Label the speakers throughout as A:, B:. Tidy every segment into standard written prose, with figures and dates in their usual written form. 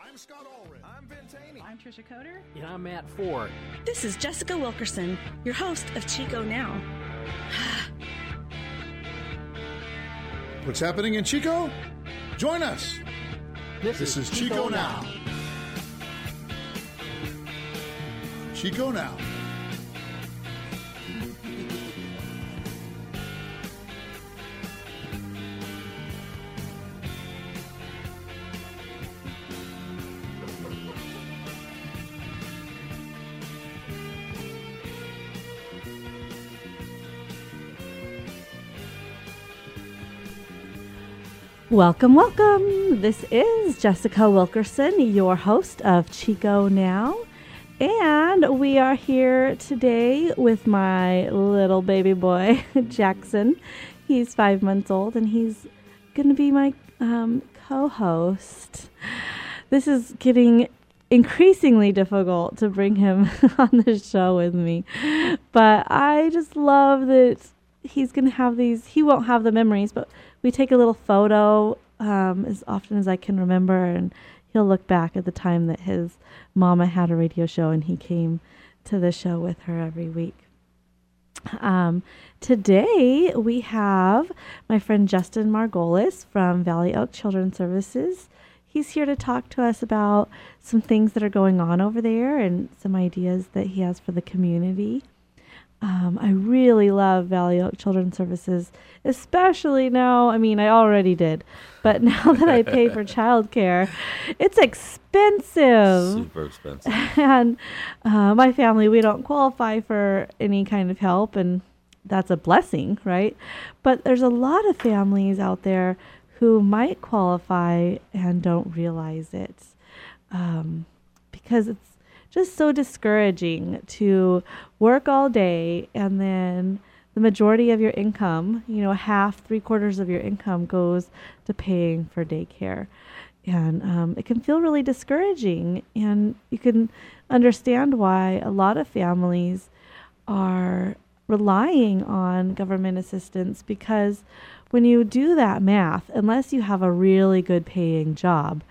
A: I'm Scott Allred.
B: I'm Ben Taney.
C: I'm Trisha Coder.
D: And I'm Matt Ford.
E: This is Jessica Wilkerson, your host of Chico Now.
A: What's happening in Chico? Join us. This is Chico Now. Chico Now.
F: Welcome, welcome. This is Jessica Wilkerson, your host of Chico Now. And we are here today with my little baby boy, Jackson. He's 5 months old and he's going to be my co-host. This is getting increasingly difficult to bring him on the show with me. But I just love that he's going to have these, he won't have the memories, but we take a little photo as often as I can remember, and he'll look back at the time that his mama had a radio show and he came to the show with her every week. Today we have my friend Justin Margolis from Valley Oak Children's Services. He's here to talk to us about some things that are going on over there and some ideas that he has for the community. I really love Valley Oak Children's Services, especially now. I mean, I already did, but now that I pay for childcare, it's expensive.
G: Super expensive.
F: And my family, we don't qualify for any kind of help, and that's a blessing, right? But there's a lot of families out there who might qualify and don't realize it because it's just so discouraging to work all day and then the majority of your income, half, 3/4 of your income goes to paying for daycare. And it can feel really discouraging. And you can understand why a lot of families are relying on government assistance, because when you do that math, unless you have a really good paying job,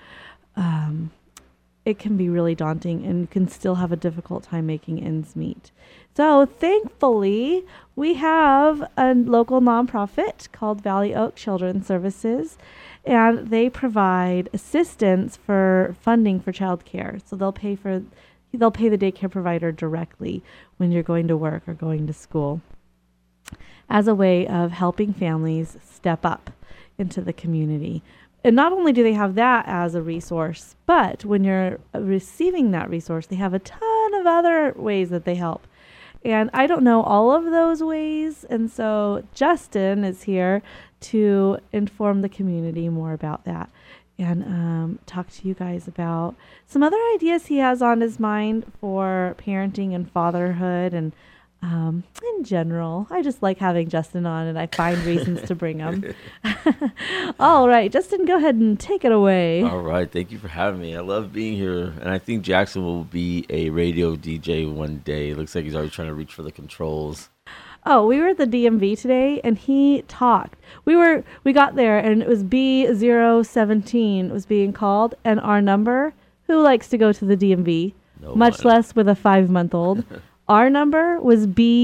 F: it can be really daunting and you can still have a difficult time making ends meet. So thankfully, we have a local nonprofit called Valley Oak Children's Services, and they provide assistance for funding for childcare. So they'll pay the daycare provider directly when you're going to work or going to school, as a way of helping families step up into the community. And not only do they have that as a resource, but when you're receiving that resource, they have a ton of other ways that they help. And I don't know all of those ways. And so Justin is here to inform the community more about that and talk to you guys about some other ideas he has on his mind for parenting and fatherhood and in general. I just like having Justin on, and I find reasons to bring him. All right, Justin, go ahead and take it away.
G: All right, thank you for having me. I love being here, and I think Jackson will be a radio DJ one day. It looks like he's already trying to reach for the controls.
F: Oh, we were at the DMV today, and he talked. We got there, and it was B017 was being called, and our number. Who likes to go to the DMV?
G: No
F: much
G: one.
F: less with a 5-month-old. Our number was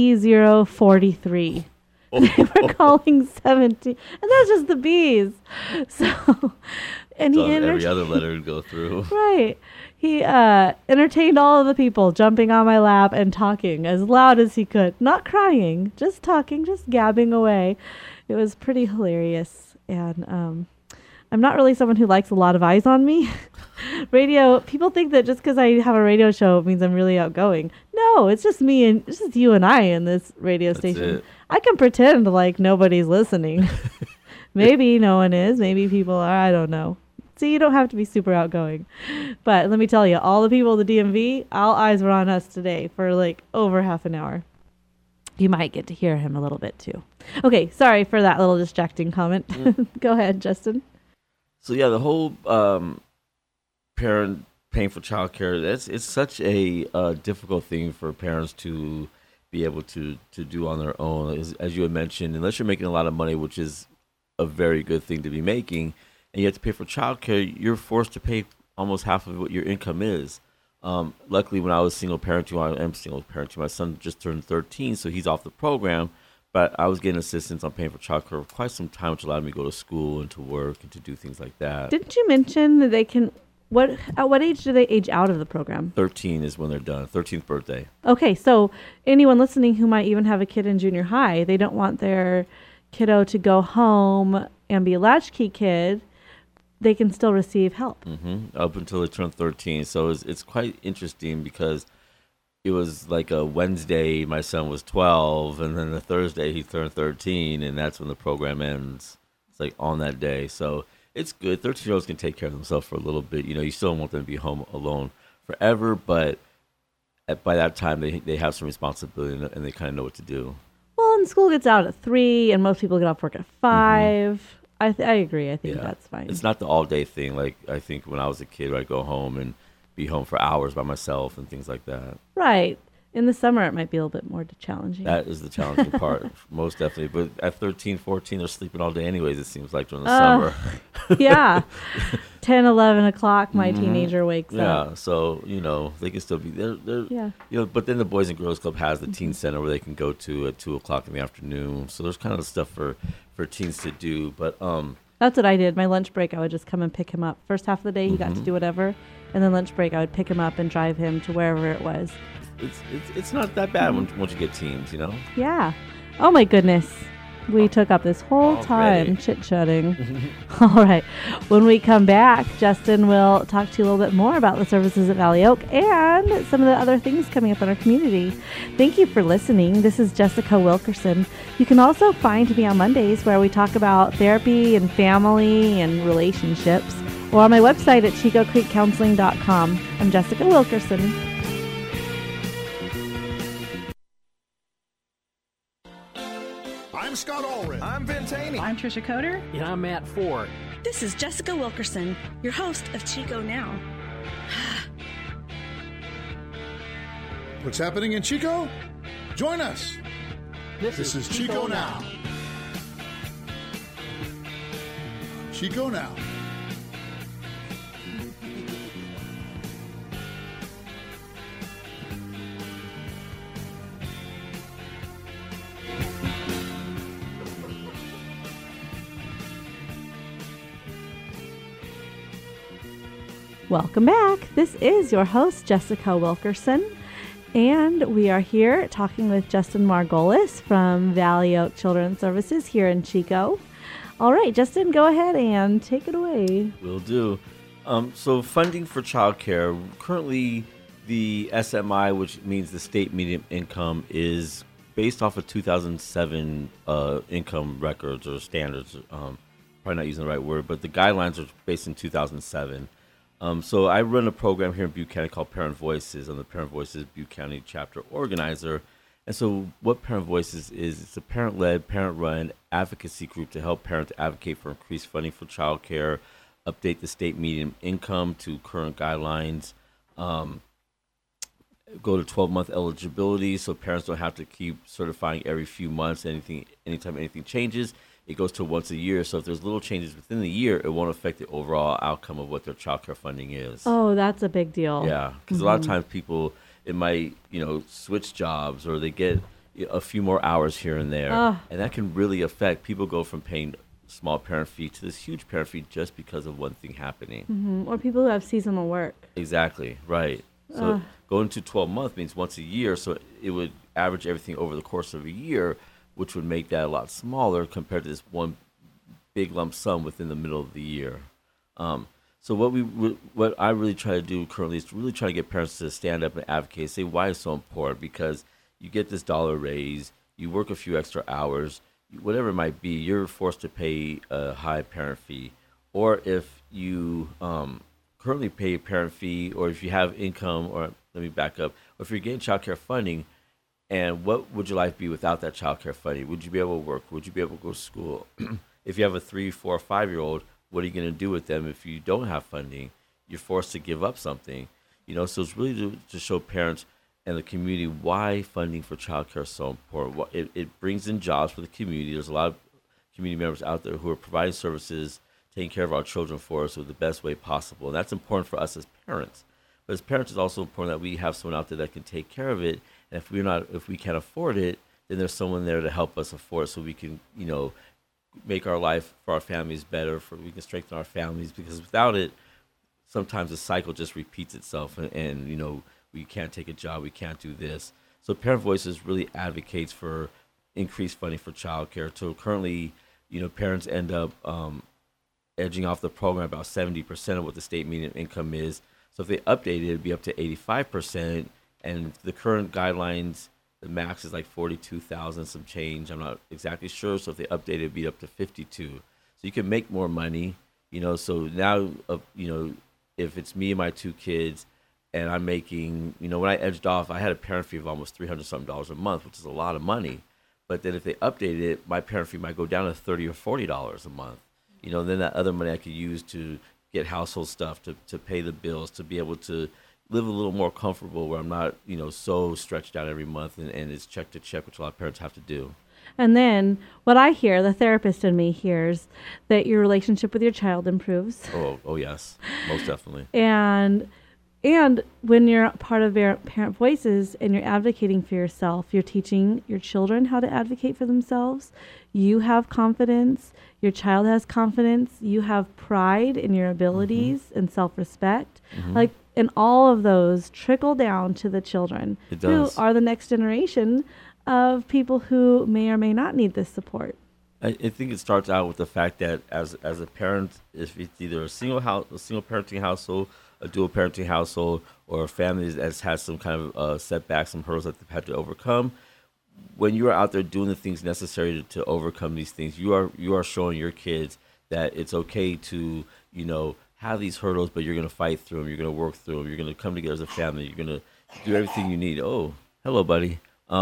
F: B043. They were calling 17, and that's just the B's. So, and
G: So
F: he
G: every other letter would go through.
F: Right. He entertained all of the people, jumping on my lap and talking as loud as he could. Not crying, just talking, just gabbing away. It was pretty hilarious. And I'm not really someone who likes a lot of eyes on me. Radio, people think that just because I have a radio show, it means I'm really outgoing. No, it's just me and it's just you and I in this radio station.
G: It.
F: I can pretend like nobody's listening. Maybe no one is. Maybe people are. I don't know. See, you don't have to be super outgoing. But let me tell you, all the people at the DMV, all eyes were on us today for like over half an hour. You might get to hear him a little bit too. Okay, sorry for that little distracting comment. Go ahead, Justin.
G: So yeah, the whole parent paying for childcare, it's such a difficult thing for parents to be able to do on their own. As you had mentioned, unless you're making a lot of money, which is a very good thing to be making, and you have to pay for childcare, you're forced to pay almost half of what your income is. Luckily, when I was single parenting, I am single parenting. My son just turned 13, so he's off the program. But I was getting assistance on paying for childcare for quite some time, which allowed me to go to school and to work and to do things like that.
F: Didn't you mention that they can? At what age do they age out of the program?
G: 13 is when they're done. 13th birthday.
F: Okay, so anyone listening who might even have a kid in junior high, they don't want their kiddo to go home and be a latchkey kid. They can still receive help.
G: Up until they turn 13. So it's quite interesting because it was like a Wednesday, my son was 12, and then a Thursday he turned 13, and that's when the program ends. It's like on that day. So it's good. 13-year-olds can take care of themselves for a little bit. You still don't want them to be home alone forever, but by that time they have some responsibility and they kind of know what to do.
F: Well, and school gets out at 3, and most people get off work at 5. I agree. I think that's fine.
G: It's not the all-day thing. Like, I think when I was a kid, I'd go home and be home for hours by myself and things like that.
F: Right. In the summer, it might be a little bit more challenging.
G: That is the challenging part, most definitely. But at 13, 14, they're sleeping all day anyways, it seems like, during the summer.
F: Yeah. 10, 11 o'clock, my teenager wakes up.
G: Yeah, so, they can still be there. But then the Boys and Girls Club has the teen center where they can go to at 2 o'clock in the afternoon. So there's kind of stuff for teens to do. But
F: that's what I did. My lunch break, I would just come and pick him up. First half of the day, he got to do whatever. And then lunch break, I would pick him up and drive him to wherever it was.
G: It's not that bad once you get teens,
F: Yeah. Oh, my goodness. We took up this whole time chit-chatting. All right. When we come back, Justin will talk to you a little bit more about the services at Valley Oak and some of the other things coming up in our community. Thank you for listening. This is Jessica Wilkerson. You can also find me on Mondays where we talk about therapy and family and relationships, or on my website at ChicoCreekCounseling.com. I'm Jessica Wilkerson.
A: I'm Scott Allred.
B: I'm Ben Taney.
C: I'm Trisha Coder.
B: And I'm Matt Ford.
E: This is Jessica Wilkerson, your host of Chico Now.
A: What's happening in Chico? Join us. This is Chico Now. Chico Now.
F: Welcome back. This is your host, Jessica Wilkerson, and we are here talking with Justin Margolis from Valley Oak Children's Services here in Chico. All right, Justin, go ahead and take it away.
G: Will do. So funding for childcare, currently the SMI, which means the state median income, is based off of 2007 income records or standards. Probably not using the right word, but the guidelines are based in 2007. So I run a program here in Butte County called Parent Voices. I'm the Parent Voices Butte County chapter organizer. And so what Parent Voices is, it's a parent-led, parent-run advocacy group to help parents advocate for increased funding for childcare, update the state median income to current guidelines, go to 12-month eligibility so parents don't have to keep certifying every few months. Anytime anything changes, it goes to once a year. So if there's little changes within the year, it won't affect the overall outcome of what their childcare funding is.
F: Oh, that's a big deal.
G: Yeah, because a lot of times people, it might, switch jobs or they get a few more hours here and there. And that can really affect, people go from paying small parent fee to this huge parent fee just because of one thing happening.
F: Or people who have seasonal work.
G: Exactly, right. So going to 12 months means once a year, so it would average everything over the course of a year, which would make that a lot smaller compared to this one big lump sum within the middle of the year. So what I really try to do currently is to really try to get parents to stand up and advocate, say why it's so important, because you get this dollar raise, you work a few extra hours, whatever it might be, you're forced to pay a high parent fee. Or if you currently pay a parent fee, or if you have income, or let me back up, or if you're getting child care funding, and what would your life be without that child care funding? Would you be able to work? Would you be able to go to school? If you have a 3, 4, 5-year-old, what are you going to do with them if you don't have funding? You're forced to give up something. So it's really to show parents and the community why funding for child care is so important. It brings in jobs for the community. There's a lot of community members out there who are providing services taking care of our children for us with the best way possible. And that's important for us as parents. But as parents, it's also important that we have someone out there that can take care of it. And if we can't afford it, then there's someone there to help us afford it, so we can, make our life for our families better, we can strengthen our families, because without it, sometimes the cycle just repeats itself, and we can't take a job, we can't do this. So Parent Voices really advocates for increased funding for childcare. So currently, parents end up edging off the program about 70% of what the state median income is. So if they update it, it'd be up to 85%, and the current guidelines, the max is like 42,000 some change. I'm not exactly sure. So if they update it, it'd be up to 52. So you can make more money, So now, if it's me and my 2 kids, and I'm making, when I edged off, I had a parent fee of almost $300 something a month, which is a lot of money. But then if they updated it, my parent fee might go down to $30 or $40 a month. Then that other money I could use to get household stuff, to pay the bills, to be able to live a little more comfortable, where I'm not, so stretched out every month, and it's check to check, which a lot of parents have to do.
F: And then what I hear, the therapist in me hears, that your relationship with your child improves.
G: Oh yes, most definitely.
F: And when you're part of Parent Voices and you're advocating for yourself, you're teaching your children how to advocate for themselves. You have confidence. Your child has confidence. You have pride in your abilities and self-respect. And all of those trickle down to the children, who are the next generation of people who may or may not need this support.
G: I think it starts out with the fact that as a parent, if it's either a single parenting household, a dual parenting household, or a family that has some kind of setbacks, some hurdles that they've had to overcome, when you are out there doing the things necessary to overcome these things, you are showing your kids that it's okay to have these hurdles, but you're going to fight through them. You're going to work through them. You're going to come together as a family. You're going to do everything you need. Oh, hello, buddy.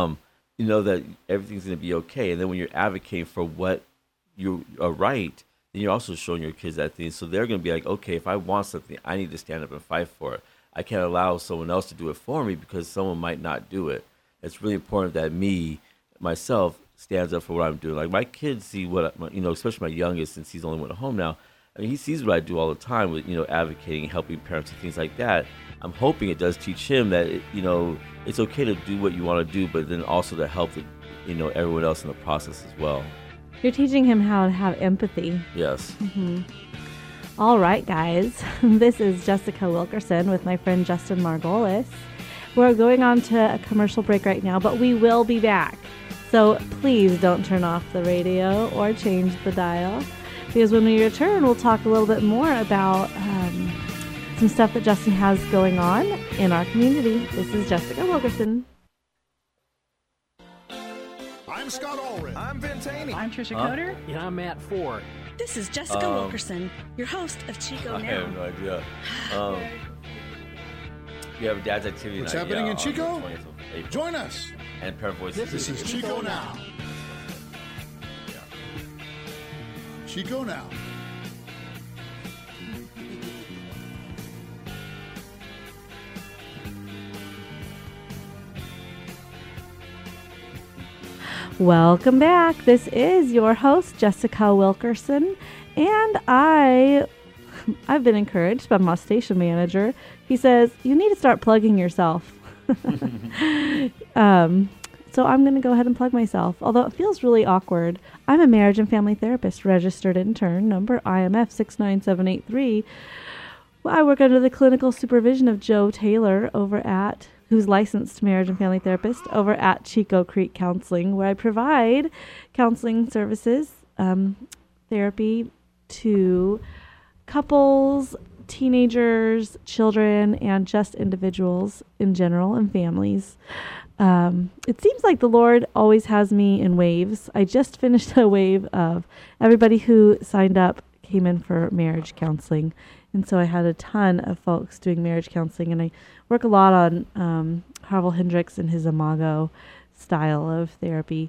G: That everything's going to be okay. And then when you're advocating for what you are right, then you're also showing your kids that thing. So they're going to be like, okay, if I want something, I need to stand up and fight for it. I can't allow someone else to do it for me, because someone might not do it. It's really important that myself, stands up for what I'm doing. Like, my kids see what, especially my youngest, since he's only went home now, he sees what I do all the time with, advocating, helping parents and things like that. I'm hoping it does teach him that, it's okay to do what you want to do, but then also to help, everyone else in the process as well.
F: You're teaching him how to have empathy.
G: Yes.
F: Mm-hmm. All right, guys. This is Jessica Wilkerson with my friend Justin Margolis. We're going on to a commercial break right now, but we will be back. So please don't turn off the radio or change the dial, because when we return, we'll talk a little bit more about some stuff that Justin has going on in our community. This is Jessica Wilkerson.
A: I'm Scott Allred.
B: I'm Ben Taney.
E: I'm Trisha Coder.
B: And I'm Matt Ford.
E: This is Jessica Wilkerson, your host of Chico
G: I
E: Now.
G: have no idea. We have a dad's activity
A: What's
G: night,
A: happening in
G: on the
A: Chico?
G: 20th of April.
A: Join us.
G: And Parent Voices.
A: This is Chico Now. Chico Now.
F: Welcome back. This is your host, Jessica Wilkerson, and I've been encouraged by my station manager. He says, you need to start plugging yourself. So I'm going to go ahead and plug myself, although it feels really awkward. I'm a marriage and family therapist, registered intern, number IMF 69783. Well, I work under the clinical supervision of Joe Taylor who's licensed marriage and family therapist over at Chico Creek Counseling, where I provide counseling services, therapy to couples, teenagers, children, and just individuals in general and families. It seems like the Lord always has me in waves. I just finished a wave of everybody who signed up came in for marriage counseling. And so I had a ton of folks doing marriage counseling, and I work a lot on Harville Hendricks and his Imago style of therapy.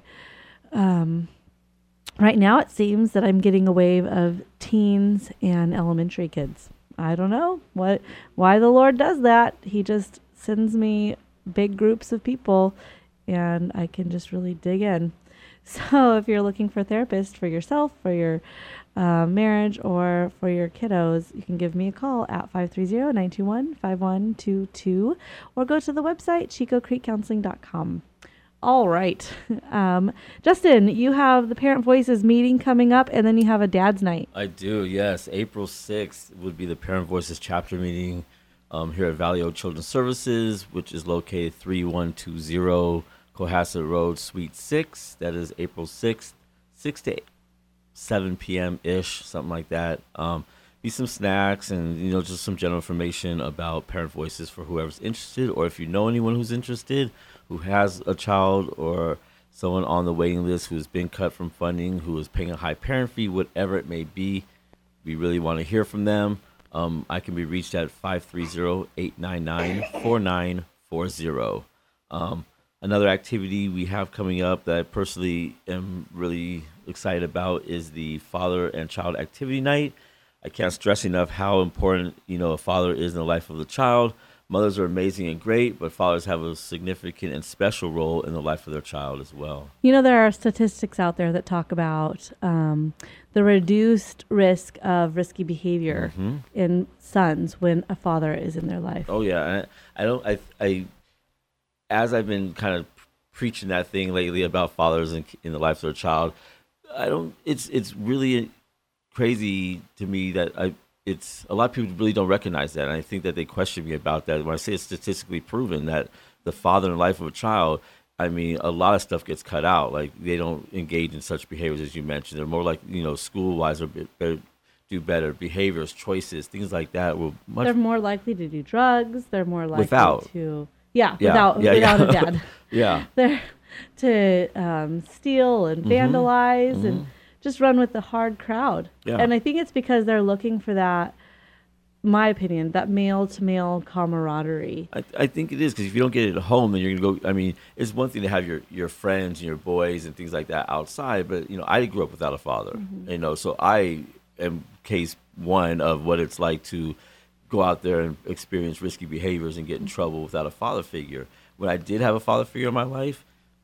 F: Right now it seems that I'm getting a wave of teens and elementary kids. I don't know why the Lord does that. He just sends me big groups of people, and I can just really dig in. So if you're looking for a therapist for yourself, for your marriage or for your kiddos, you can give me a call at 530-921-5122 or go to the website chicocreekcounseling.com. All right. Justin, you have the Parent Voices meeting coming up, and then you have a dad's night.
G: I do, yes. April 6th would be the Parent Voices chapter meeting here at Valley Oak Children's Services, which is located 3120 Cohasset Road, Suite 6. That is April 6th, 6 to 7 p.m.-ish, something like that. Be some snacks and, just some general information about Parent Voices for whoever's interested, or if you know anyone who's interested, who has a child or someone on the waiting list who's been cut from funding, who is paying a high parent fee, whatever it may be. We really want to hear from them. I can be reached at 530-899-4940. Another activity we have coming up that I personally am really excited about is the Father and Child Activity Night. I can't stress enough how important, a father is in the life of the child. Mothers are amazing and great, but fathers have a significant and special role in the life of their child as well.
F: There are statistics out there that talk about the reduced risk of risky behavior in sons when a father is in their life.
G: Oh yeah, I as I've been kind of preaching that thing lately about fathers in the life of their child, it's really crazy to me that it's a lot of people really don't recognize that, and I think that they question me about that. When I say it's statistically proven that the father in the life of a child, a lot of stuff gets cut out. Like, they don't engage in such behaviors as you mentioned. They're more like, school-wise or do better behaviors, choices, things like that.
F: They're more likely to do drugs. They're more likely to without a dad.
G: Yeah,
F: they're to steal and vandalize and just run with the hard crowd. Yeah. And I think it's because they're looking for that, my opinion, that male-to-male camaraderie.
G: I think it is, because if you don't get it at home, then you're going to go, it's one thing to have your friends and your boys and things like that outside, but, I grew up without a father, so I am case one of what it's like to go out there and experience risky behaviors and get in trouble without a father figure. When I did have a father figure in my life,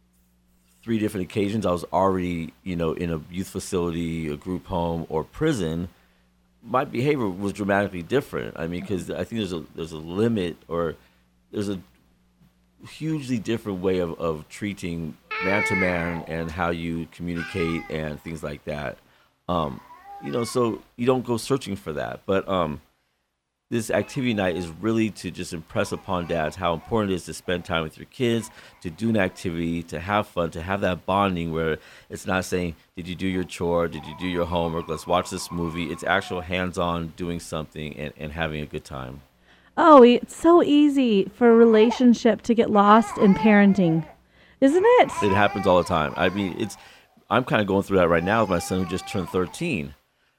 G: 3 different occasions, I was already, in a youth facility, a group home, or prison. My behavior was dramatically different. Because I think there's a limit, or there's a hugely different way of treating man to man and how you communicate and things like that. So you don't go searching for that. But this activity night is really to just impress upon dads how important it is to spend time with your kids, to do an activity, to have fun, to have that bonding where it's not saying, did you do your chore? Did you do your homework? Let's watch this movie. It's actual hands-on doing something and having a good time.
F: Oh, it's so easy for a relationship to get lost in parenting, isn't it?
G: It happens all the time. I'm kind of going through that right now with my son who just turned 13.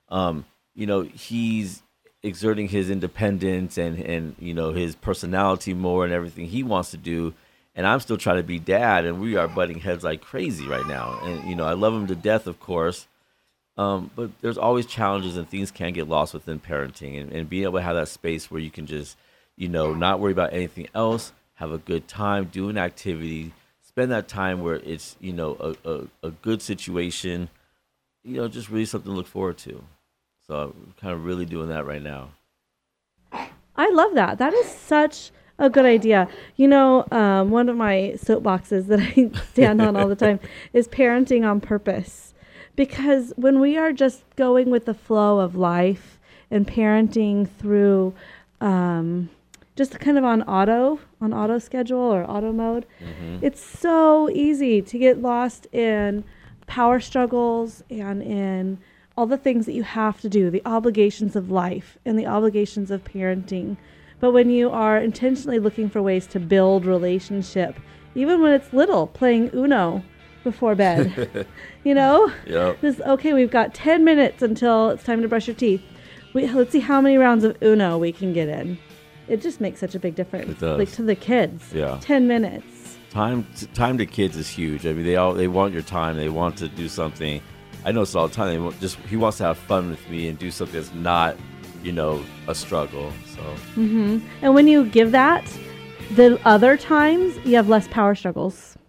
G: He's exerting his independence and his personality more and everything he wants to do, and I'm still trying to be dad, and we are butting heads like crazy right now. And I love him to death, of course, but there's always challenges and things can get lost within parenting, and being able to have that space where you can just not worry about anything else, have a good time, do an activity, spend that time where it's a good situation, just really something to look forward to. So I'm kind of really doing that right now.
F: I love that. That is such a good idea. One of my soapboxes that I stand on all the time is parenting on purpose. Because when we are just going with the flow of life and parenting through just kind of on auto schedule or auto mode, it's so easy to get lost in power struggles and in all the things that you have to do, the obligations of life and the obligations of parenting. But when you are intentionally looking for ways to build relationship, even when it's little, playing Uno before bed,
G: Yep.
F: Okay, we've got 10 minutes until it's time to brush your teeth. Let's see how many rounds of Uno we can get in. It just makes such a big difference.
G: It does.
F: Like to the kids.
G: Yeah.
F: 10 minutes.
G: Time to kids is huge. They want your time. They want to do something. I know it's all the time. He wants to have fun with me and do something that's not, a struggle. So.
F: And when you give that, the other times you have less power struggles.